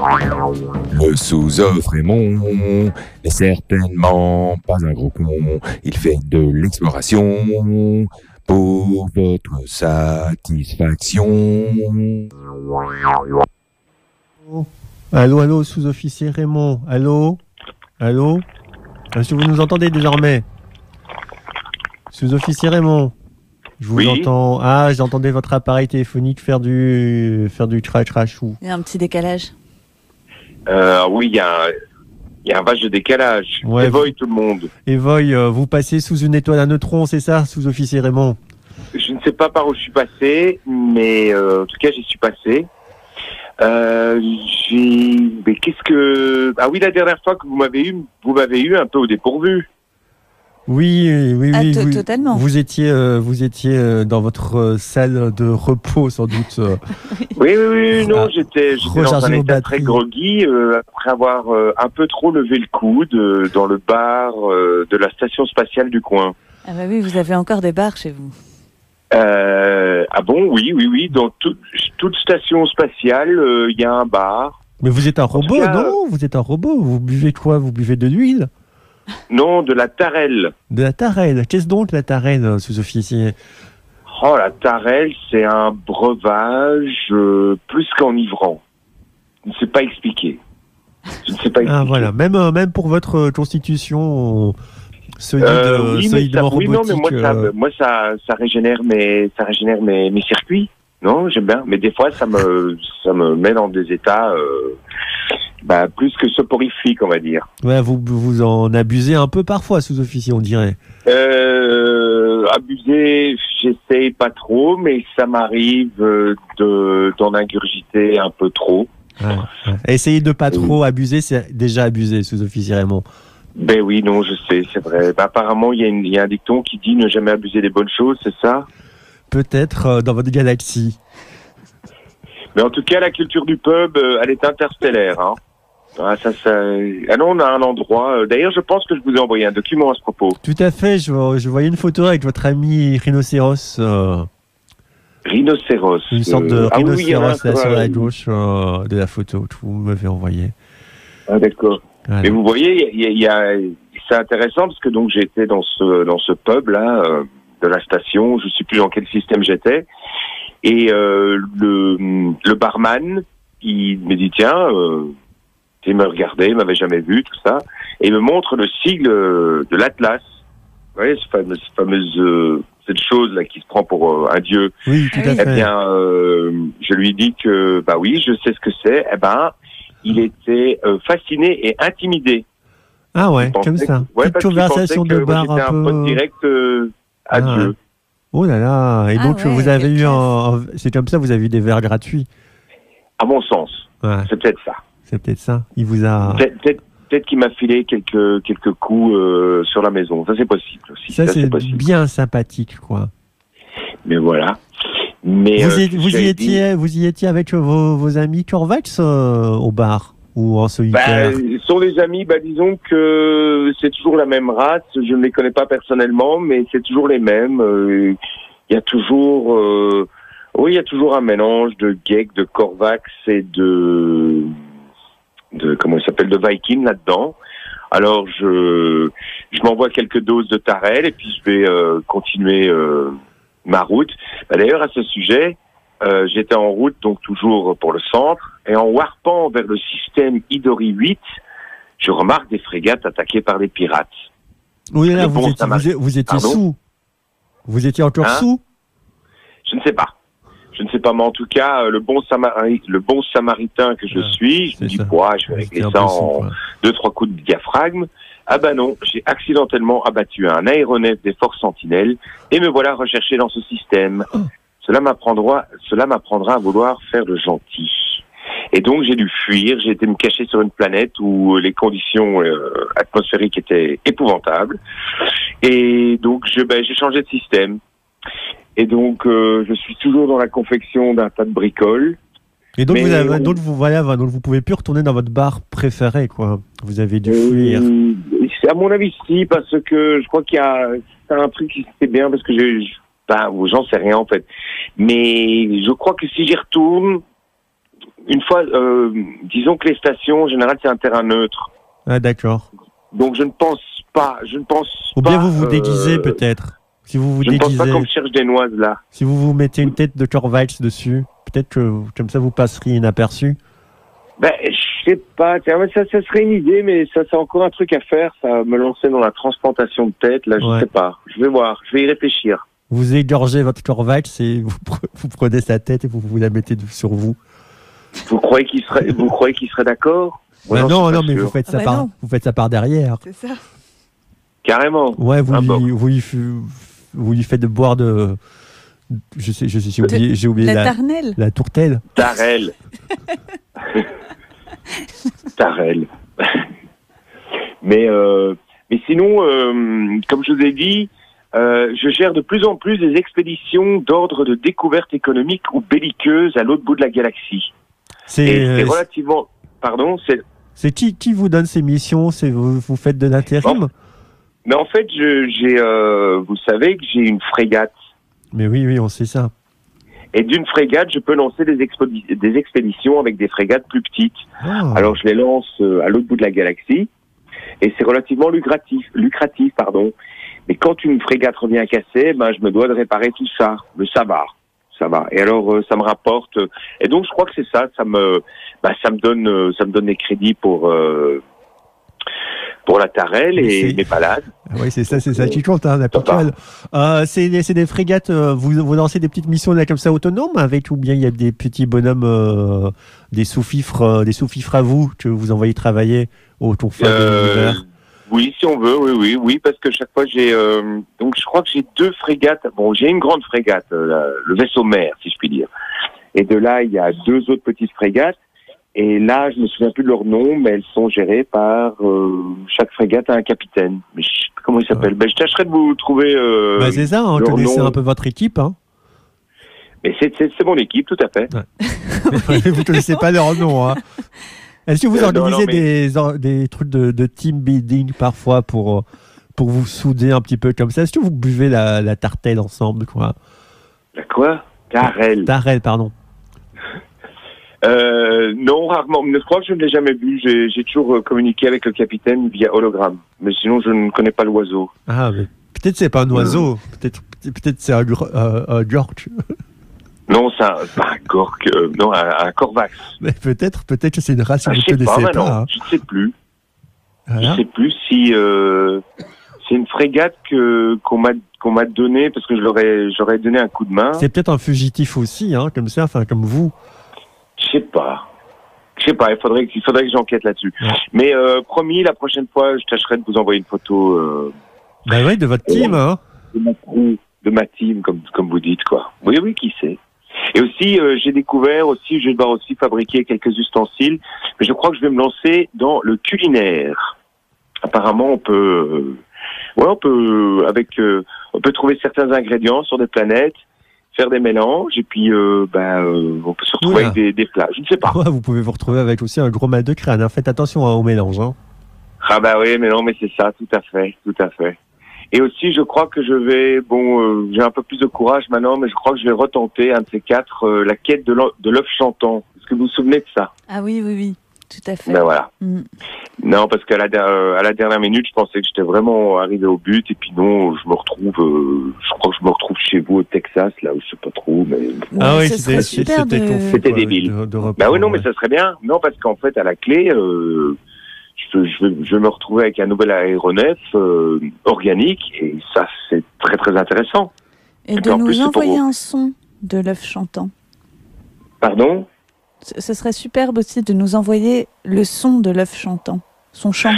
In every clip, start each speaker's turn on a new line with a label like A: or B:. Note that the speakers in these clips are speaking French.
A: Le sous-off Raymond n'est certainement pas un gros con. Il fait de l'exploration pour votre satisfaction.
B: Allô, sous-officier Raymond. Allô. Est-ce que vous nous entendez désormais? Sous-officier Raymond. Je vous entends. Ah, j'entendais votre appareil téléphonique faire du trachou.
C: Il y a un petit décalage.
D: Oui, il y a un vache de décalage.
B: Ouais,
D: Evoy tout le monde.
B: Evoy, vous passez sous une étoile à neutrons, c'est ça, sous-officier Raymond?
D: Je ne sais pas par où je suis passé, mais en tout cas, j'y suis passé. Mais qu'est-ce que... Ah oui, la dernière fois que vous m'avez eu un peu au dépourvu.
B: Oui.
C: Totalement.
B: Vous étiez dans votre salle de repos, sans doute.
D: Oui, non, j'étais dans un état très groggy après avoir un peu trop levé le coude dans le bar de la station spatiale du coin.
C: Ah bah oui, vous avez encore des bars chez vous.
D: Ah bon, oui. Dans toute station spatiale, il y a un bar.
B: Mais vous êtes un robot, non? Vous êtes un robot. Vous buvez quoi? Vous buvez de l'huile?
D: Non, de la tarelle.
B: De la tarelle. Qu'est-ce donc la tarelle, sous-officier?
D: Oh, la tarelle, c'est un breuvage plus qu'enivrant. Je ne sais pas expliquer.
B: Ah voilà, même pour votre constitution solidement robotique.
D: Oui, non, mais moi ça régénère mes circuits. Non, j'aime bien. Mais des fois, ça me met dans des états plus que soporifiques, on va dire.
B: Ouais, vous en abusez un peu parfois, sous-officier, on dirait.
D: Abuser, j'essaye pas trop, mais ça m'arrive d'en ingurgiter un peu trop.
B: Ouais. Essayez de pas trop abuser, c'est déjà abusé, sous-officier Raymond.
D: Ben oui, non, je sais, c'est vrai. Apparemment, il y a un dicton qui dit ne jamais abuser des bonnes choses, c'est ça?
B: Peut-être dans votre galaxie.
D: Mais en tout cas, la culture du pub, elle est interstellaire. Hein. Ah non, on a un endroit. D'ailleurs, je pense que je vous ai envoyé un document à ce propos.
B: Tout à fait, je voyais une photo avec votre ami Rhinocéros.
D: Rhinocéros.
B: Une sorte de rhinocéros
D: là,
B: sur la gauche de la photo que vous m'avez envoyée.
D: Ah d'accord.
B: Voilà.
D: Mais vous voyez, c'est intéressant parce que donc j'étais dans ce pub là de la station. Je sais plus dans quel système j'étais. Et le barman, il me dit tiens, il me regardait, il m'avait jamais vu tout ça, et il me montre le sigle de l'Atlas. Vous voyez cette chose là qui se prend pour un dieu.
B: Oui, tout à fait.
D: Eh bien, je lui dis que bah oui, je sais ce que c'est. Eh ben, il était fasciné et intimidé.
B: Ah ouais, comme ça. Petite conversation de bar un peu.
D: Un pote direct à Dieu.
B: Oh là là. Et donc vous avez eu c'est comme ça, vous avez eu des verres gratuits.
D: À mon sens. Ouais. C'est peut-être ça.
B: C'est peut-être ça. Il vous a.
D: Peut-être qu'il m'a filé quelques coups sur la maison. Ça, c'est possible aussi.
B: Ça c'est bien sympathique, quoi.
D: Mais voilà. Mais
B: vous y étiez avec vos amis Corvax au bar ou en solitaire?
D: Sont les amis, disons que c'est toujours la même race. Je ne les connais pas personnellement, mais c'est toujours les mêmes. Il y a toujours, il y a toujours un mélange de Geek, de Corvax et de comment il s'appelle, de Viking là-dedans. Alors je m'envoie quelques doses de Tarel et puis je vais continuer ma route. D'ailleurs à ce sujet, j'étais en route donc toujours pour le centre et en warpant vers le système Idori 8, je remarque des frégates attaquées par des pirates.
B: Oui là vous étiez sous. Vous étiez encore sous?
D: Je ne sais pas. Mais en tout cas, le bon samaritain que je suis, je me dis, je vais régler ça en 2-3 coups de diaphragme. Ah ben non, j'ai accidentellement abattu un aéronef des forces sentinelles et me voilà recherché dans ce système. Cela m'apprendra à vouloir faire le gentil. Et donc j'ai dû fuir, j'ai été me cacher sur une planète où les conditions atmosphériques étaient épouvantables. Et donc j'ai changé de système. Et donc, je suis toujours dans la confection d'un tas de bricoles.
B: Et donc, vous pouvez plus retourner dans votre bar préféré, quoi. Vous avez dû fuir.
D: À mon avis, si, parce que je crois qu'il y a un truc qui se fait bien, parce que j'en sais rien, en fait. Mais je crois que si j'y retourne, une fois, disons que les stations, en général, c'est un terrain neutre.
B: Ah, d'accord.
D: Donc je ne pense pas.
B: Ou bien vous vous déguisez peut-être. Si vous vous
D: je ne pense
B: déguisez.
D: pas qu'on me cherche des noises là.
B: Si vous vous mettez une tête de Torvalds dessus, peut-être que comme ça vous passeriez inaperçu.
D: Ben, je sais pas. Tiens, ça serait une idée, mais ça, c'est encore un truc à faire. Ça, me lancer dans la transplantation de tête, là, je sais pas. Je vais voir. Je vais y réfléchir.
B: Vous égorgez votre Torvalds et vous prenez sa tête et vous la mettez sur vous.
D: Vous croyez qu'il serait d'accord?
B: Non, mais vous faites ça par derrière.
C: C'est ça.
D: Carrément.
B: Ouais, vous lui faites de boire de. J'ai oublié
C: la tarnelle.
B: La tourtelle.
D: Tarelle. Tarelle. Mais sinon, comme je vous ai dit, je gère de plus en plus des expéditions d'ordre de découverte économique ou belliqueuse à l'autre bout de la galaxie. C'est relativement... Pardon,
B: c'est qui vous donne ces missions? C'est vous faites de l'intérim?
D: Mais en fait, vous savez que j'ai une frégate.
B: Mais oui, on sait ça.
D: Et d'une frégate, je peux lancer des expéditions avec des frégates plus petites. Oh. Alors, je les lance à l'autre bout de la galaxie. Et c'est relativement lucratif. Mais quand une frégate revient à casser, je me dois de réparer tout ça. Mais ça va. Et alors, ça me rapporte. Et donc, je crois que c'est ça. Ça me donne des crédits pour la Tarelle et mes balades.
B: Oui, c'est ça qui compte, la picole. C'est des frégates, vous lancez des petites missions là comme ça autonomes avec, ou bien il y a des petits bonhommes, des sous-fifres à vous que vous envoyez travailler autour de l'univers?
D: Oui, si on veut, oui, parce que chaque fois donc je crois que j'ai 2 frégates. Bon, j'ai une grande frégate, le vaisseau mère, si je puis dire. Et de là, il y a 2 autres petites frégates. Et là, je me souviens plus de leur nom, mais elles sont gérées par chaque frégate a un capitaine. Mais je sais plus comment il s'appelle. Je tâcherai de vous trouver.
B: C'est ça, on connaissait un peu votre équipe, hein.
D: Mais c'est mon équipe, tout à fait.
B: Ouais. Vous connaissez pas leur nom, hein. Est-ce que vous organisez des trucs de team building parfois pour vous souder un petit peu comme ça? Est-ce que vous buvez la tartelle ensemble, quoi?
D: La quoi?
B: Tarelle, pardon.
D: Non, rarement. Je crois que je ne l'ai jamais vu. J'ai toujours communiqué avec le capitaine via hologramme. Mais sinon, je ne connais pas l'oiseau.
B: Ah, mais peut-être c'est pas un oiseau. Peut-être c'est un Gork.
D: Non, c'est pas un Gork. Non, un Corvax.
B: Mais peut-être que c'est une race que vous ne connaissez pas. Hein.
D: Je ne sais plus.
B: Voilà.
D: Je ne sais plus si c'est une frégate qu'on m'a donnée parce que j'aurais donné un coup de main.
B: C'est peut-être un fugitif aussi, hein, comme ça, enfin comme vous.
D: Je sais pas. Il faudrait que j'enquête là-dessus. Ouais. Mais promis, la prochaine fois, je tâcherai de vous envoyer une photo.
B: De votre team, hein.
D: De ma team, comme vous dites, quoi. Oui, qui sait. Et aussi, j'ai découvert je vais devoir aussi fabriquer quelques ustensiles. Mais je crois que je vais me lancer dans le culinaire. Apparemment, on peut trouver certains ingrédients sur des planètes, faire des mélanges, et puis on peut se retrouver avec des plats. Je ne sais pas.
B: Ouais, vous pouvez vous retrouver avec aussi un gros mal de crâne. Hein. Faites attention au mélange. Hein.
D: Ah oui, mais c'est ça, tout à fait. Et aussi, je crois que je vais, j'ai un peu plus de courage maintenant, mais je crois que je vais retenter un de ces 4, la quête de l'œuf chantant. Est-ce que vous vous souvenez de ça?
C: Ah oui, tout à fait.
D: Ben voilà. Non, parce qu'à la dernière minute, je pensais que j'étais vraiment arrivé au but, et puis non, je crois que je me retrouve chez vous au Texas, là où je sais pas trop, mais...
B: Ah oui, c'était
D: débile. Oui, non, mais ça serait bien. Non, parce qu'en fait, à la clé, je vais me retrouver avec un nouvel aéronef organique, et ça, c'est très, très intéressant.
C: Et de nous envoyer un son de l'œuf chantant.
D: Pardon?
C: Ce serait superbe aussi de nous envoyer le son de l'œuf chantant, son chant.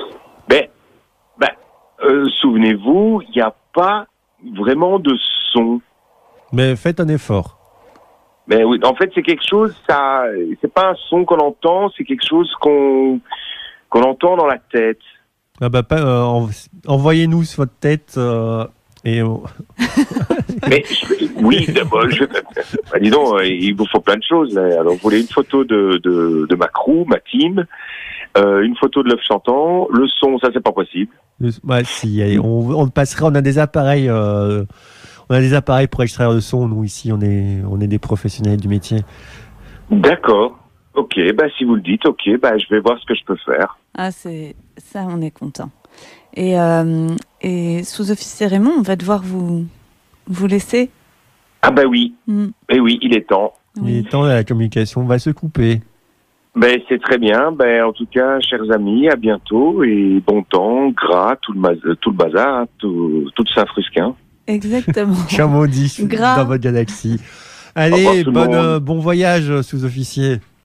D: Souvenez-vous, il n'y a pas vraiment de son.
B: Mais faites un effort.
D: Mais oui, en fait, c'est quelque chose, c'est pas un son qu'on entend, c'est quelque chose qu'on entend dans la tête.
B: Envoyez-nous sur votre tête et...
D: Mais oui, dis donc, il vous faut plein de choses. Là. Alors, vous voulez une photo de ma crew, ma team, une photo de l'œuf chantant, le son, ça c'est pas possible.
B: Si, allez, on passera. On a des appareils. On a des appareils pour extraire le son. Nous ici, on est des professionnels du métier.
D: D'accord. Ok, si vous le dites, ok, je vais voir ce que je peux faire.
C: Ah, c'est ça, on est content. Et sous-officier Raymond, on va devoir vous laisser.
D: Ah oui, et oui, il est temps.
B: Il est temps, la communication va se couper.
D: C'est très bien. En tout cas, chers amis, à bientôt et bon temps, gras, tout le bazar, toute Saint-Frusquin.
C: Exactement.
B: Comme on dit dans votre galaxie. Allez, bon voyage, sous-officier.